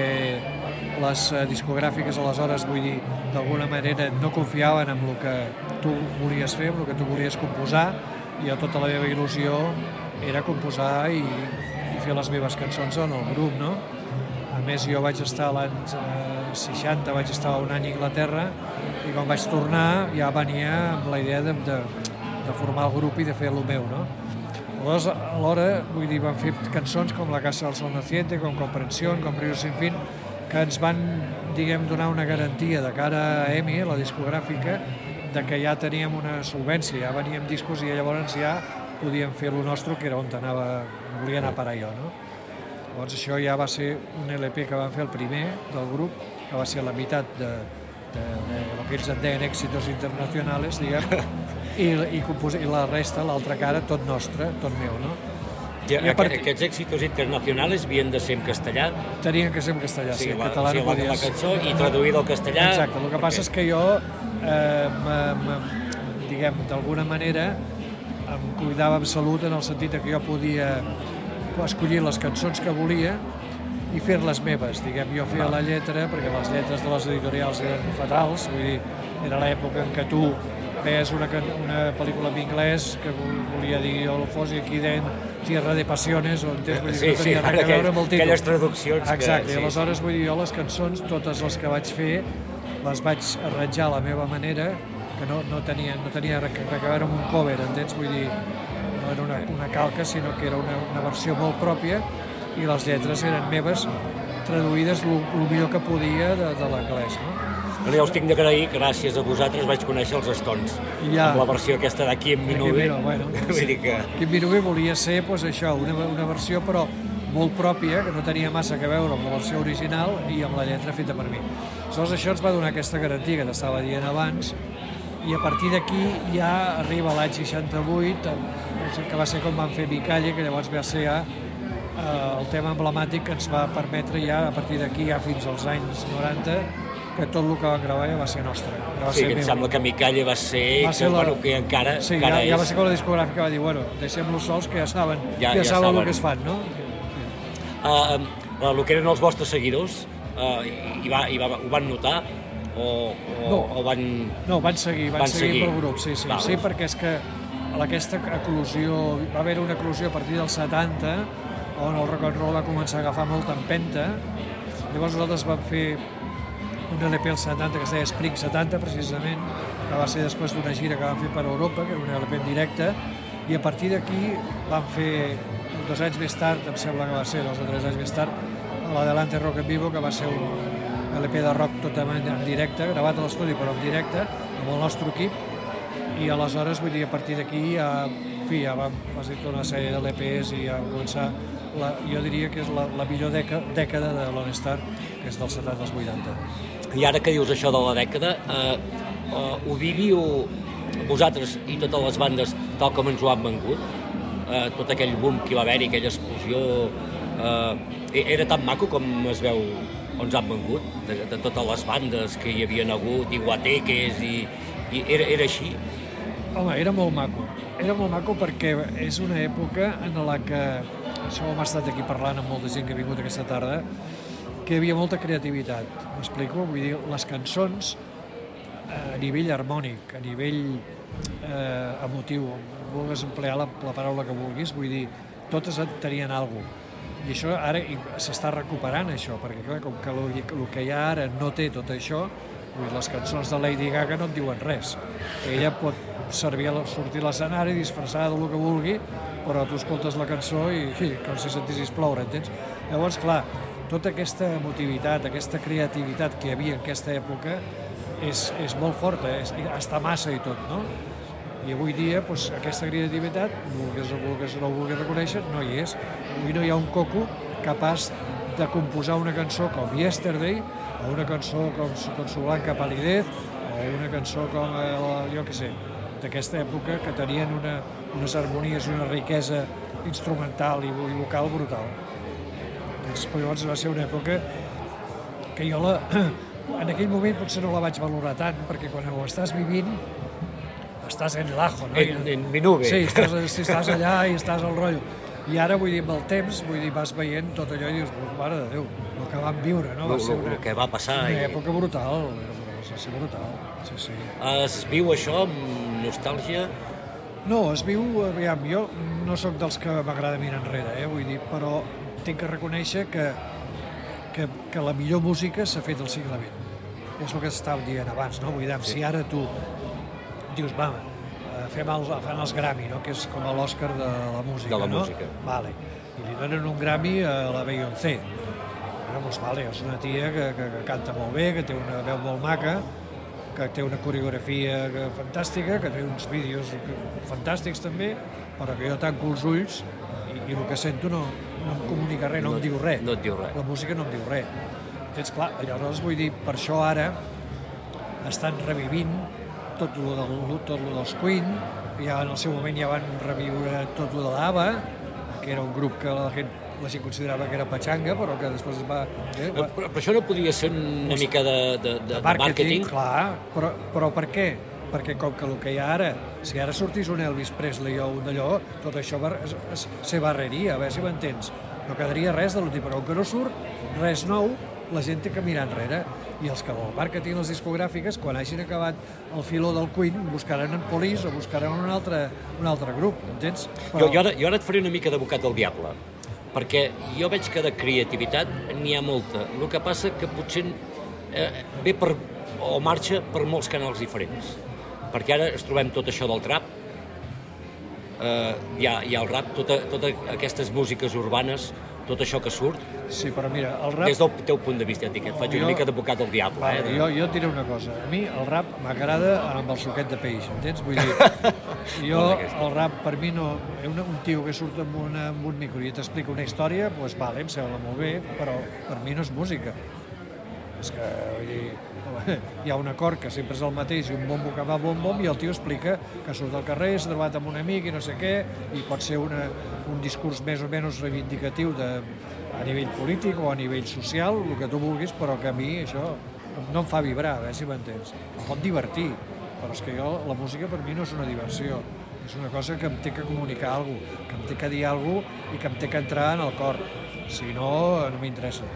les discogràfiques aleshores, vull dir, d'alguna manera no confiaven en el que tu volies fer, en el que tu volies composar, i a tota la meva il·lusió era composar i, i fer les meves cançons en el grup, no? A més, jo vaig estar l'any seixanta, vaig estar un any a Anglaterra, i quan vaig tornar ja venia amb la idea de, de, de formar el grup i de fer el meu, no? Aleshores, alhora, vull dir, vam fer cançons com La Casa del Sol Naciente, com Comprensión, com Río Sin Fin, que ens van, diguem, donar una garantia de cara a E M I, la discogràfica, de que ja teníem una solvència, ja veníem discos i llavors ja podíem fer lo nostre, que era on anava, volia anar a parar jo, no? Llavors això ja va ser un L P que vam fer el primer del grup, que va ser la meitat de, de, de, de lo que ells en deien èxitos internacionals, diguem, i, i, compos, i la resta, l'altra cara, tot nostre, tot meu, no? I, I part... Aquests èxitos internacionals havien de ser en castellà? Tenien que ser en castellà, sí, sí en català sí, no podies... la cançó i traduïda al castellà... Exacte, el que passa és que jo, eh, m, m, diguem, d'alguna manera, em cuidava amb salut en el sentit que jo podia escollir les cançons que volia i fer-les meves, diguem, jo feia la lletra, perquè les lletres de les editorials eren fatals, vull dir, era l'època en què tu veies una, una pel·lícula en anglès que volia dir el fos i aquí deien Tierra de Pasiones, o entens, vull dir, sí, no tenia sí, res a veure amb el títol. Aquelles traduccions exacte, que... i aleshores, vull dir, jo les cançons, totes les que vaig fer, les vaig arranjar a la meva manera, que no, no tenia, no tenia res a veure amb un cover, entens, vull dir, no era una, una calca, sinó que era una, una versió molt pròpia, i les lletres eren meves, traduïdes el millor que podia de, de l'anglès, no? Però ja us tinc d'agrair, gràcies a vosaltres vaig conèixer els Stones, ja. amb la versió aquesta d'Aquí en Minubi. Bueno, vull dir que... Aquí en Minubi volia ser, pues, això, una, una versió, però molt pròpia, que no tenia massa que veure amb la versió original i amb la lletra feta per mi. Aleshores, això ens va donar aquesta garantia que t'estava dient abans, i a partir d'aquí ja arriba l'any seixanta-vuit, que va ser com van fer Micalle, que llavors va ser ja eh, el tema emblemàtic que ens va permetre ja, a partir d'aquí, ja fins als anys noranta, que tot el que vam gravar ja va ser nostre. Va sí, ser que em meu. Sembla que Micalle va ser, va ser que, la... bueno, que encara, sí, encara ja, és. ja va ser com la discogràfica va dir, bueno, deixem-los sols, que ja saben, ja, ja, ja saben, saben el que es fan, no? Uh, uh, el que eren els vostres seguidors, uh, i, va, i va, ho van notar? O, o, no, o van... no, van seguir, van, van seguir, seguir pel grup, sí, sí, Val. sí, perquè és que aquesta eclosió, va haver una eclosió a partir dels setanta, on el rock and roll va començar a agafar molta empenta. Llavors nosaltres vam fer un L P al setanta que es deia Spring setanta, precisament, que va ser després d'una gira que vam fer per Europa, que era un L P en directe, i a partir d'aquí vam fer, dos anys més tard, em sembla que va ser, dos o tres anys més tard, l'Adelante Rock en Vivo, que va ser un L P de rock totalment en directe, gravat a l'estudi però en directe, amb el nostre equip, i aleshores, vull dir, a partir d'aquí ja, en fi, ja vam fer tota una sèrie de L Ps i ja vam començar, la, jo diria que és la, la millor dècada, dècada de l'Honest Star, que és dels setanta als vuitanta. I ara que dius això de la dècada, eh, eh, ho viviu vosaltres i totes les bandes tal com ens ho han vengut? Eh, tot aquell boom que hi va haver-hi, aquella explosió, eh, era tan maco com es veu on han vengut, de, de totes les bandes que hi havien hagut, i guateques, i, i era, era així? Home, era molt maco. Era molt maco perquè és una època en la que, això hem estat aquí parlant amb molta gent que ha vingut aquesta tarda, que hi havia molta creativitat. M'explico? Vull dir, les cançons a nivell harmònic, a nivell eh, emotiu, vulguis emplear la, la paraula que vulguis, vull dir, totes tenien alguna cosa. I això ara s'està recuperant, això, perquè clar, com que el, el que hi ha ara no té tot això, vull dir, les cançons de Lady Gaga no et diuen res. Ella pot servir a sortir a l'escenari, disfressada del que vulgui, però tu escoltes la cançó i, i com si sentissis ploure, entens? Llavors, clar, tota aquesta emotivitat, aquesta creativitat que hi havia en aquesta època és, és molt forta, és, està massa i tot, no? I avui dia, doncs, aquesta creativitat, vulguis o vulguis, no ho vulguis reconèixer, no hi és. Avui no hi ha un coco capaç de composar una cançó com Yesterday, o una cançó com, com Su Blanca Palidez, o una cançó com, eh, jo què sé, d'aquesta època que tenien una, unes harmonies i una riquesa instrumental i, i vocal brutal. Doncs, llavors va ser una època que jo la, en aquell moment potser no la vaig valorar tant, perquè quan ho estàs vivint estàs en el ajo, no? En, en mi nube. Sí, estàs, estàs allà i estàs al rotllo. I ara, vull dir, amb el temps, vull dir, vas veient tot allò i dius, mare de Déu, el que vam viure, no? Va ser una, el que va passar. Una i... època brutal, va ser brutal, sí, sí. Es viu això amb nostàlgia? No, es viu, aviam, jo no sóc dels que m'agrada mirar enrere, eh, vull dir, però tinc que reconèixer que, que, que la millor música s'ha fet al segle vint. És el que estàvem dient abans, no? Vull dir, sí. Si ara tu dius, va, fem els, fan els Grammy, no? Que és com l'Oscar de la música, de la no? música. Vale. I li donen un Grammy a la Beyoncé. Bueno, doncs, vale, és una tia que, que, que canta molt bé, que té una veu molt maca, que té una coreografia fantàstica, que té uns vídeos fantàstics també, però que jo tanco els ulls i, i el que sento no, no em comunica res, no, no em diu res. No et diu res. La música no em diu res. Entens? Clar, llavors vull dir, per això ara estan revivint tot el del, tot el dels Queen, ja en el seu moment ja van reviure tot el de l'Ava, que era un grup que la gent, la gent considerava que era patxanga, però que després es va... Eh, va... Però, però això no podria ser una mica de, de, de, de màrqueting? màrqueting? Clar, però, però per què? Perquè com que el que hi ha ara, si ara sortís un Elvis Presley o un d'allò, tot això va, es, es, se barreria, a veure si m'entens. No quedaria res de l'últim, però com que no surt res nou, la gent té que mirar enrere. I els que del màrqueting, les discogràfiques, quan hagin acabat el filó del Queen, buscaran en Police o buscaran un altre, un altre grup, entens? Però... Jo, jo, ara, jo ara et faré una mica d'advocat del diable, perquè jo veig que de creativitat n'hi ha molta. El que passa que potser eh, ve per, o marxa per molts canals diferents. Perquè ara es trobem tot això del trap, eh, hi, ha, hi ha el rap, totes tota aquestes músiques urbanes, tot això que surt. Sí, però mira, el rap... Des del teu punt de vista, et faig jo... una mica d'advocat del diable. Vale, eh? jo, jo et diré una cosa. A mi el rap m'agrada amb el suquet de peix, entens? Vull dir, jo el rap per mi no... Un, un tio que surt amb, una, amb un micro i t'explica una història, doncs pues, vale, em sembla molt bé, però per mi no és música. És que, vull dir, hi ha un acord que sempre és el mateix i un bombo que va bom-bom i el tio explica que surt al carrer, s'ha trobat amb un amic i no sé què, i pot ser una, un discurs més o menys reivindicatiu de, a nivell polític o a nivell social, el que tu vulguis, però que a mi això no em fa vibrar, a veure si m'entens. Em pot divertir, però és que jo, la música per mi no és una diversió, és una cosa que em té que comunicar alguna cosa, que em té que dir alguna cosa i que em té que entrar en el cor, si no, no m'interessa.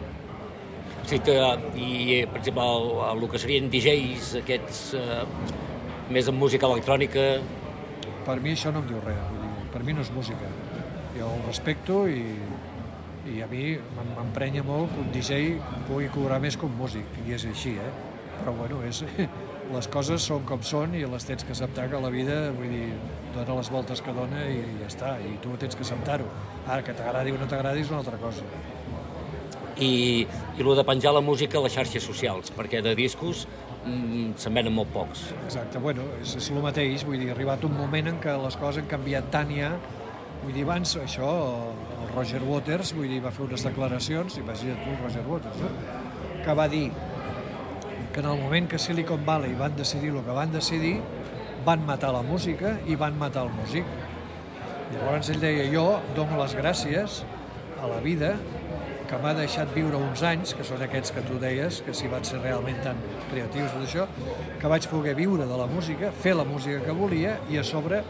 Sí, que, i, per exemple, el, el que serien D Js, aquests, eh, més amb música electrònica... Per mi això no em diu res, vull dir, per mi no és música. Jo el respecto i, i a mi m'emprenya molt que un D J pugui cobrar més que un músic, i és així, eh? Però, bueno, és, les coses són com són i les tens que acceptar, que la vida, vull dir, dona les voltes que dona i ja està, i tu tens que acceptar-ho. Ara, que t'agradi o no t'agradi és una altra cosa. I, i el de penjar la música a les xarxes socials, perquè de discos mm, se'n venen molt pocs. Exacte, bueno, és, és el mateix, vull dir, ha arribat un moment en què les coses han canviat tant ja, vull dir, abans això, el Roger Waters, vull dir, va fer unes declaracions, imagina't tu el Roger Waters, no? Que va dir que en el moment que Silicon Valley van decidir el que van decidir, van matar la música i van matar el músic. Llavors ell deia, jo dono les gràcies a la vida que m'ha deixat viure uns anys, que són aquests que tu deies, que si van ser realment tan creatius tot això, que vaig poder viure de la música, fer la música que volia i a sobre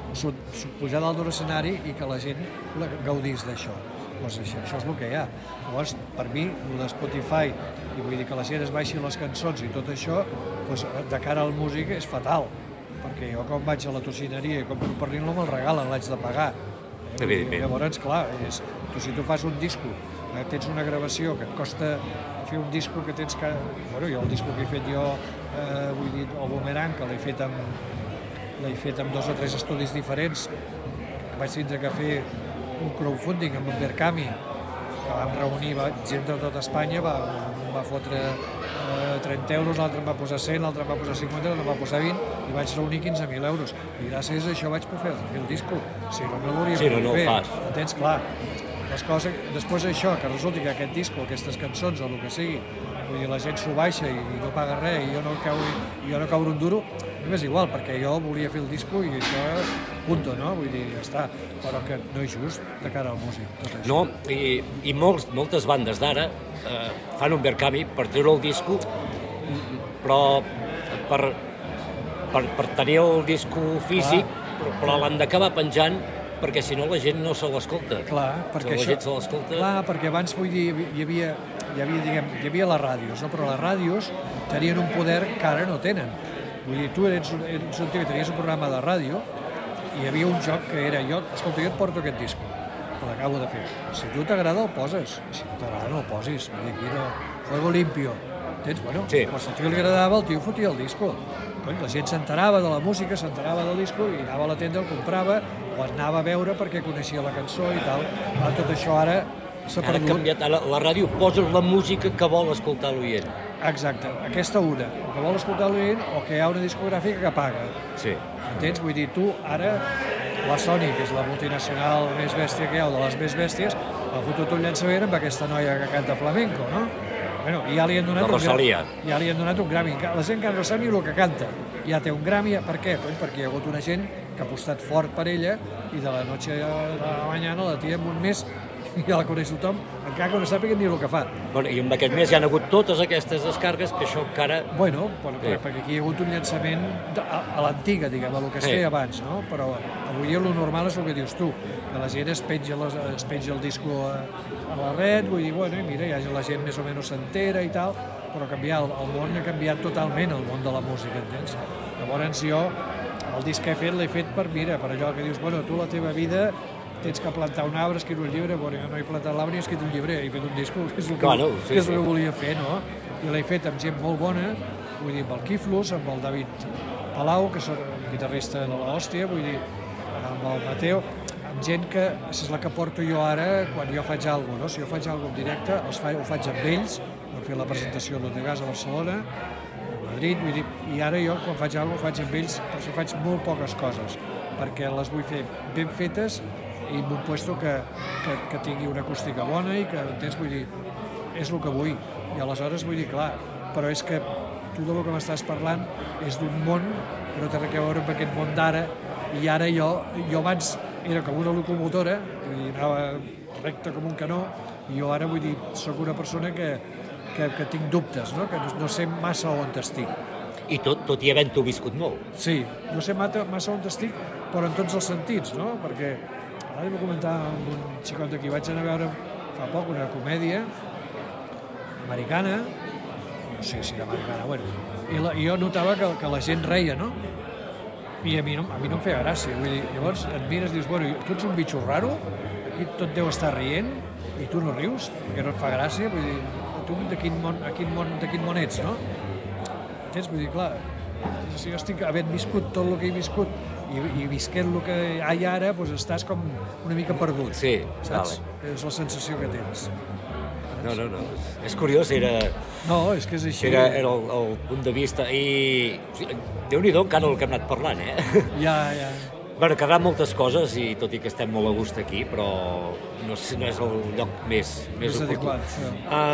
pujar dalt d'un escenari i que la gent gaudís d'això. Doncs això, això és el que hi ha. Llavors, per mi, el de Spotify, i vull dir que la gent es baixi les cançons i tot això, doncs, de cara al músic és fatal, perquè jo quan vaig a la tocineria i compro un pernil no me'l regalen, l'haig de pagar. Eh? Llavors, clar, és, tu, si tu fas un disco, eh, tens una gravació que et costa fer un disco que tens que... Bueno, jo el disco que he fet jo, eh, vull dir, el Boomerang, que l'he fet amb l'he fet amb dos o tres estudis diferents, que vaig tindre que fer un crowdfunding amb un Berkami, que vam reunir gent de tot Espanya, va, va fotre eh, trenta euros, l'altre em va posar cent, l'altre em va posar cinquanta, l'altre em va posar vint, i vaig reunir quinze mil euros. I gràcies a això vaig poder fer el disco. Si no, no l'hauria sí, no, no fer. Ho fas. Entens? Clar. Les coses, després d'això, que resulti que aquest disco, aquestes cançons, o el que sigui, vull dir, la gent s'ho baixa i, i no paga res, i jo no, cau, i jo no caure un duro, és igual, perquè jo volia fer el disco i això, punto, no? Vull dir, ja està. Però que no és just de cara al músic, tot això. No, i, i molts, moltes bandes d'ara eh, fan un Berkami per treure el disco, però per, per, per tenir el disco físic, però, però l'han d'acabar penjant perquè si no la gent no se l'escolta. Clar, perquè si la això... gent se l'escolta... Clar, perquè abans, vull dir, hi havia, hi havia, diguem, hi havia les ràdios, no? Però les ràdios tenien un poder que ara no tenen. Vull dir, tu eres, eres un tio que tenies un programa de ràdio i hi havia un joc que era jo, escolta, jo et porto aquest disco, que l'acabo de fer. Si tu t'agrada el poses, si no t'agrada no el posis. Vull dir, aquí no... Juego limpio. Entens? Bueno, sí. Però si al tio li agradava, el tio fotia el disco. Cony, la gent s'enterava de la música, s'enterava del disco i anava a la tenda, el comprava o anava a veure perquè coneixia la cançó i tal. Ara, tot això ara s'ha Ara perdut. ha canviat, ara la ràdio posa la música que vol escoltar l'oient. Exacte, aquesta una, o que vol escoltar l'oient o que hi ha una discogràfica que paga. Sí. Entens? Vull dir, tu ara, la Sony, que és la multinacional més bèstia que hi ha, o de les més bèsties, ha fotut un llançament amb aquesta noia que canta flamenco, no? Bueno, i ja li han donat, la Rosalia. un, ja li han donat un Grammy. La gent encara no sap ni el que canta. Ja té un Grammy. Per què? Pues perquè hi ha hagut una gent que ha apostat fort per ella i de la noche a la mañana la tia en un mes i ja la coneix tothom, encara que no sàpiga ni el que fa. Bueno, i en aquest mes hi ha hagut totes aquestes descargues que això encara... Bueno, bueno sí. Perquè aquí hi ha hagut un llançament de, a, a l'antiga, diguem, a el que es sí. feia abans, no? Però avui el normal és el que dius tu, que la gent es penja, les, es penja el disco a, a la red, vull dir, bueno, i mira, ja la gent més o menys s'entera i tal, però canviar, el, el món ha canviat totalment, el món de la música, entens? Llavors jo, el disc que he fet l'he fet per, mira, per allò que dius, bueno, tu la teva vida tens que plantar un arbre, escriure un llibre, bueno, jo no he plantat l'arbre ni he escrit un llibre, he fet un disco, que és el que, bueno, sí, que, és el que sí. volia fer, no? I l'he fet amb gent molt bona, vull dir, amb el Quiflos, amb el David Palau, que és guitarrista de l'hòstia, vull dir, amb el Mateo, amb gent que és la que porto jo ara quan jo faig alguna cosa, no? Si jo faig alguna cosa en directe, els fa, ho faig amb ells, vam fer la presentació a l'Otegas a Barcelona, a Madrid, vull dir, i ara jo quan faig alguna cosa ho faig amb ells, però faig molt poques coses, perquè les vull fer ben fetes i en un puesto que, que, que tingui una acústica bona i que, entens, vull dir, és el que vull. I aleshores vull dir, clar, però és que tu del que m'estàs parlant és d'un món que no té res a veure amb aquest món d'ara, i ara jo, jo abans era com una locomotora, vull dir, anava recte com un canó, i jo ara, vull dir, sóc una persona que, que, que tinc dubtes, no? Que no, no sé massa on estic. I tot, tot i havent-ho viscut molt. Sí, no sé massa on estic, però en tots els sentits, no? Perquè ara li vaig comentar amb un xicot d'aquí, vaig anar a veure fa poc una comèdia americana, no sé si era americana, bueno, i, la, i jo notava que, que la gent reia, no? I a mi no, a mi no em feia gràcia, vull dir, llavors et mires i dius, bueno, tu ets un bitxo raro, aquí tot deu estar rient, i tu no rius, perquè no et fa gràcia, vull dir, tu de quin món, a quin món, de quin món ets, no? Entens? Vull dir, clar, si jo estic havent viscut tot el que he viscut i, i visquent el que hi ha ara, doncs estàs com una mica perdut. Sí, saps? vale. És la sensació que tens. No, no, no. És curiós, era... No, és que és així. Era, era el, el punt de vista i... Déu-n'hi-do encara el que hem anat parlant, eh? Ja, ja. Bueno, quedaran moltes coses i tot i que estem molt a gust aquí, però no, és, no és el lloc més, més, més oportú. adequat. Sí.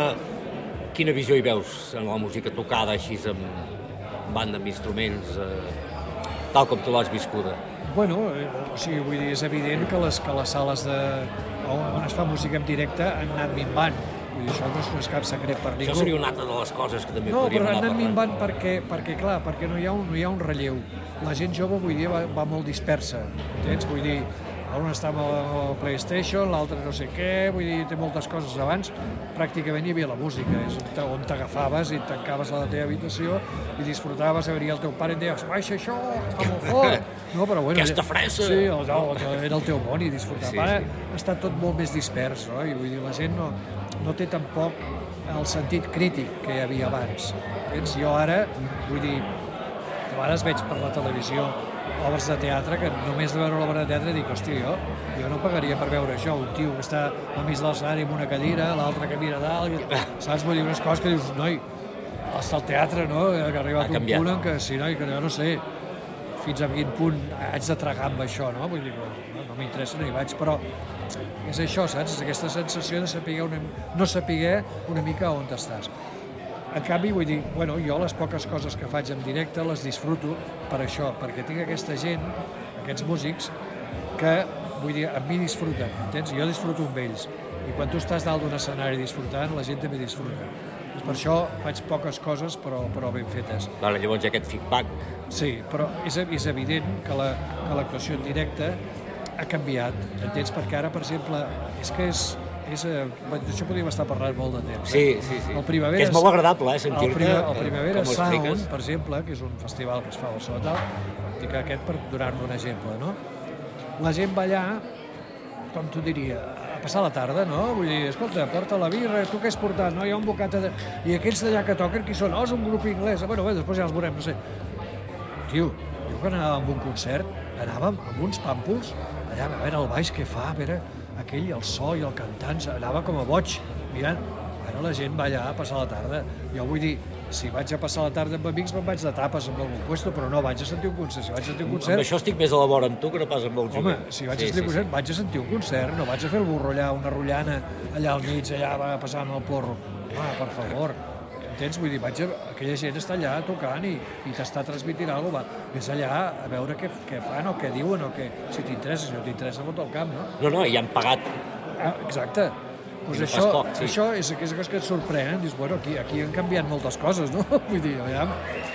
Uh, quina visió hi veus en la música tocada així amb banda, amb instruments, uh, tal com tu l'has viscuda? bueno, o sigui, vull dir, és evident que les, que les sales de, on, on es fa música en directe han anat minvant. Vull dir, això no és, no és cap secret per ningú. Això seria una altra de les coses que també no, podríem anar parlant. No, però han anat minvant perquè, perquè, clar, perquè no hi, ha un, no hi ha un relleu. La gent jove, vull dir, va, va molt dispersa, entens? Vull dir, un està amb el PlayStation, l'altre no sé què, vull dir, té moltes coses. Abans pràcticament hi havia la música, és on t'agafaves i et tancaves a la teva habitació i disfrutaves, venia el teu pare i et deies, baixa això, està molt fort. No, però bueno, aquesta fressa! Sí, no, era el teu món i disfrutava. Sí, Ara sí. està tot molt més dispers, no? I vull dir, la gent no, no té tampoc el sentit crític que hi havia abans. Entens? Jo ara, vull dir, a vegades veig per la televisió obres de teatre, que només de veure l'obra de teatre dic, hòstia, jo, jo no pagaria per veure això, un tio que està al mig de l'escenari amb una cadira, l'altre que mira dalt, i, saps? Vull dir, unes coses que dius, noi, hasta el teatre, no?, que ha arribat un punt en què, sí, noi, que jo no sé fins a quin punt haig de tragar amb això, no? Vull dir, no, no m'interessa, no hi vaig, però és això, saps? És aquesta sensació de saber una, no saber una mica on estàs. En canvi, vull dir, bueno, jo les poques coses que faig en directe les disfruto per això, perquè tinc aquesta gent, aquests músics, que, vull dir, amb mi disfruten, entens? Jo disfruto amb ells. I quan tu estàs dalt d'un escenari disfrutant, la gent també disfruta. Per això faig poques coses, però, però ben fetes. Vale, llavors aquest feedback... Sí, però és, és evident que la, que l'actuació en directe ha canviat, entens? Perquè ara, per exemple, és que és... És, això podríem estar parlant molt de temps. Sí, sí, sí. El Primavera, que és molt agradable, eh, sentir-te. El, Primavera, el Primavera com ho Sound, expliques. per exemple, que és un festival que es fa a Barcelona, dic aquest per donar-ne un exemple, no? La gent va allà, com t'ho diria, a passar la tarda, no? Vull dir, escolta, porta la birra, tu què has portat? No, hi ha un bocata de... I aquells d'allà que toquen, qui són? Oh, és un grup inglès. Bueno, bé, després ja els veurem, no sé. Tio, jo quan anàvem a un concert, anàvem amb uns pàmpols, allà a veure el baix què fa, a veure aquell, el so i el cantant, anava com a boig, mirant. Ara la gent va allà a passar la tarda. Jo vull dir, si vaig a passar la tarda amb amics, me'n vaig de tapes amb algun puesto, però no vaig a sentir un concert. Si vaig a sentir un concert... Amb això estic més a la vora amb tu que no pas amb el jove. Home, si vaig sí, a sentir sí, un concert, sí. vaig a sentir un concert, no vaig a fer el burro allà, una rotllana allà al mig, allà va passant el porro. Home, per favor. Entens? Vull dir, vaig a... aquella gent està allà tocant i, i t'està transmitint alguna cosa. Vés allà a veure què, què fan o què diuen o què... Si t'interessa, si no t'interessa, fot el camp, no? No, no, i han pagat. Ah, exacte. Pues no això, poc, sí. això és aquella cosa que et sorprèn. Dius, bueno, aquí, aquí han canviat moltes coses, no? Vull dir, allà...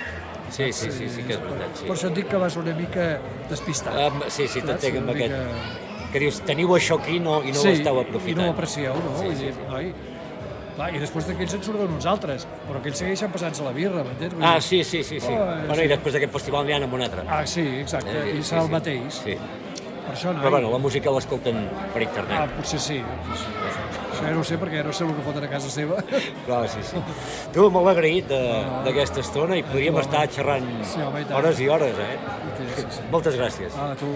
Sí, sí, sí, sí que és veritat, sí. Per això et dic que vas una mica despistat. Um, sí, sí, t'entenc amb mica... aquest... Que dius, teniu això aquí no, i no sí, ho esteu aprofitant. Sí, i no ho aprecieu, no? Sí, Vull sí, dir, sí. noi... Clar, i després d'aquells en surten uns altres, però aquells segueixen passant-se la birra, m'entens? Ah, sí, sí, sí, sí. Oh, bueno, sí. I després d'aquest festival n'hi ha amb un altre. Ah, sí, exacte, eh, i serà sí, el mateix. Sí. Per això, no, però bueno, la música l'escolten per internet. Ah, potser sí. sí. Això ja no ho sé, perquè ja no sé el que foten a casa seva. Clar, sí, sí. Tu, molt agraït d'aquesta uh, estona i podríem uh, estar xerrant sí, home, i hores i hores, eh? Sí, sí, sí. Moltes gràcies. Ah, tu.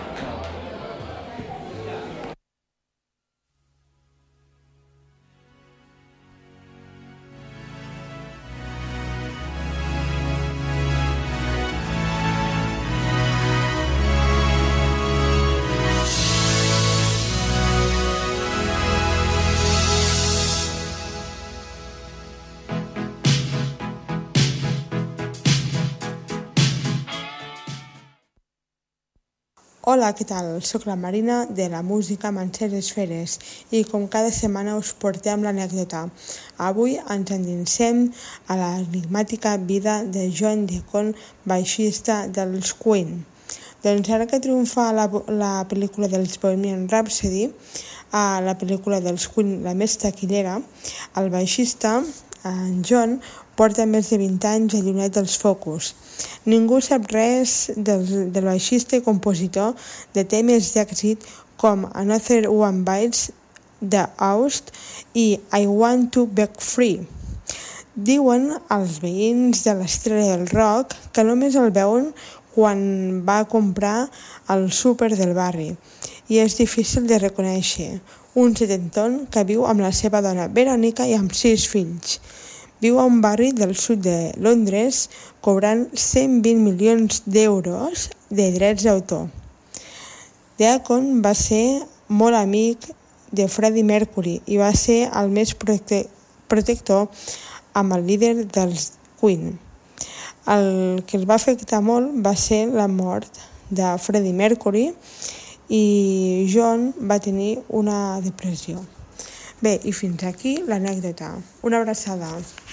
Hola, què tal? Soc la Marina de la música Manxers Esferes i com cada setmana us portem l'anècdota. Avui ens endinsem a l'enigmàtica vida de John Deacon, baixista dels Queen. Doncs ara que triomfa la, la pel·lícula dels Bohemian Rhapsody, a la pel·lícula dels Queen, la més taquillera, el baixista, en John, porta més de vint anys allunyat dels focus. Ningú sap res del, del baixista i compositor de temes d'èxit com Another One Bites the Dust i I Want to Break Free. Diuen els veïns de l'estrella del rock que només el veuen quan va a comprar al súper del barri i és difícil de reconèixer. Un setentón que viu amb la seva dona Verònica i amb sis fills. Viu a un barri del sud de Londres cobrant cent vint milions d'euros de drets d'autor. Deacon va ser molt amic de Freddie Mercury i va ser el més prote- protector amb el líder dels Queen. El que el va afectar molt va ser la mort de Freddie Mercury i John va tenir una depressió. Bé, i fins aquí l'anècdota. Una abraçada.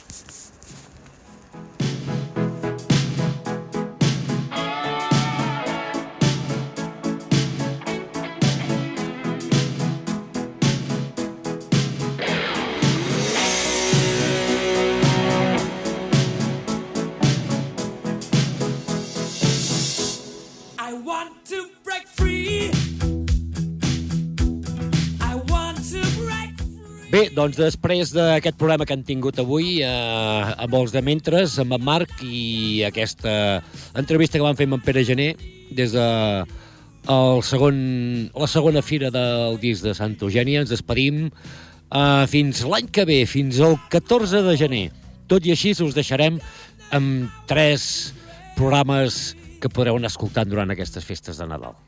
Bé, doncs després d'aquest programa que han tingut avui, eh, amb els de Mentres, amb en Marc, i aquesta entrevista que vam fer amb en Pere Gené des de el segon, la segona fira del disc de Santa Eugènia, ens despedim eh, fins l'any que ve, fins el catorze de gener. Tot i així us deixarem amb tres programes que podreu anar escoltant durant aquestes festes de Nadal.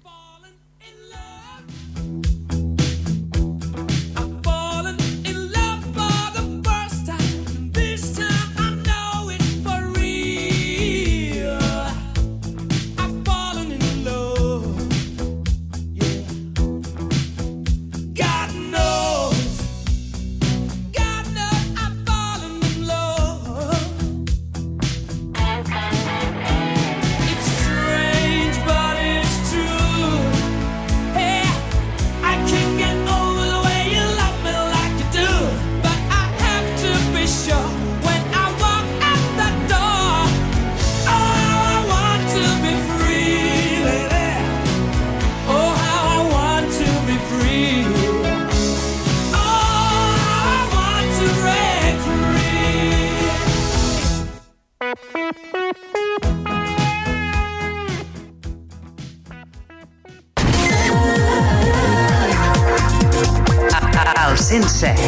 cent set.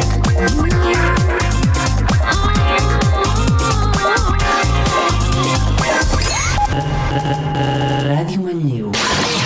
Ràdio Manlleu.